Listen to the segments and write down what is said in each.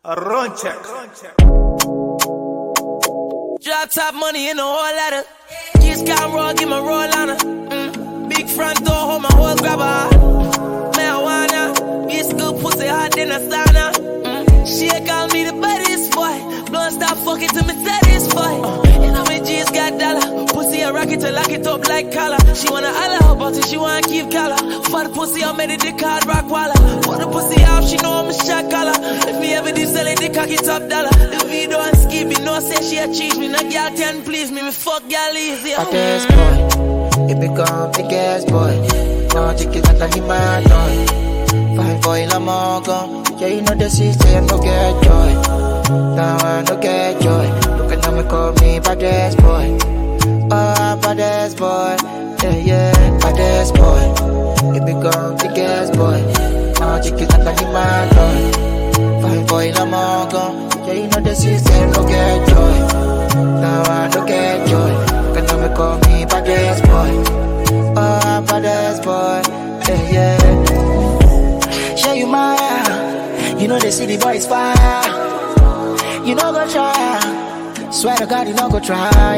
Run check. Drop top money in the whole ladder. Just got roll, give my roll on her. Big front door, hold my whole grabber. Marijuana, this good pussy hot in the sauna. She call me the baddest boy. Blood stop fucking to me satisfied. And I'm in G's got dollar. Pussy a rocket to lock it up like collar. She wanna holler about it, she wanna keep collar. For the pussy, I made it the card rock waller. For the pussy off, she know I'm a shot collar. If me ever did sell it, the cocky top dollar. If me don't skip it, no say she a cheat me. No girl can please me, me fuck girl easy. Baddest boy, it become big ass boy. No chicken that in my toy. Fine boy, la mongo. Yeah, you know the system, no get joy. Now I no get joy. Look at me, call me baddest boy. Oh, baddest boy. Yeah, yeah, baddest boy. It become big ass boy. No chicken that in my toy. Fine boy, la mongo. Yeah, you know the system, no get joy. Now I no get joy. Look at me, call me baddest boy. Oh, baddest boy. Yeah, yeah. Show you my, you know the city boy is fire. You know go try, swear to God you know go try.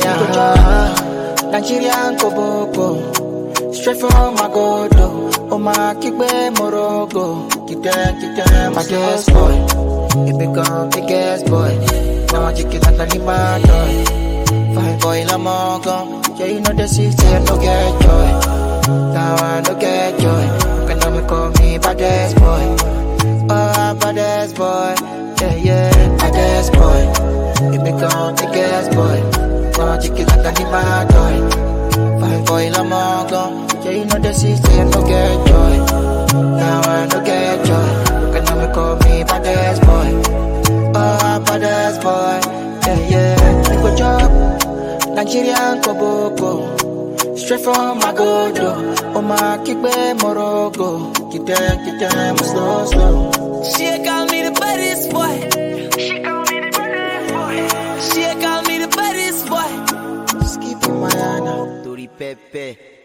Nigerian Koboko, straight from my godo. Oh my kickbe morogo, get them, baddest boy. It become big ass boy. Now I chicken at the my toy. Fine boy la mongo, yeah you know the system no get joy. Now I no get joy. Can me call me baddest boy. Oh, baddest boy. Yeah, yeah, baddest boy. It become the gas boy. Now chicken like a my toy. Fine boy la mongo. Yeah, you know the system no get joy. Now I no get joy. Can me call me baddest boy. Oh, baddest boy. Yeah, yeah. Good job. Nigerian Koboko. Straight from my godo. Oh my kickbe morogo. Get them, slow, slow. She call me the baddest boy. She call me the baddest boy. She call me the baddest boy. Skip in my Anna. Tori Pepe.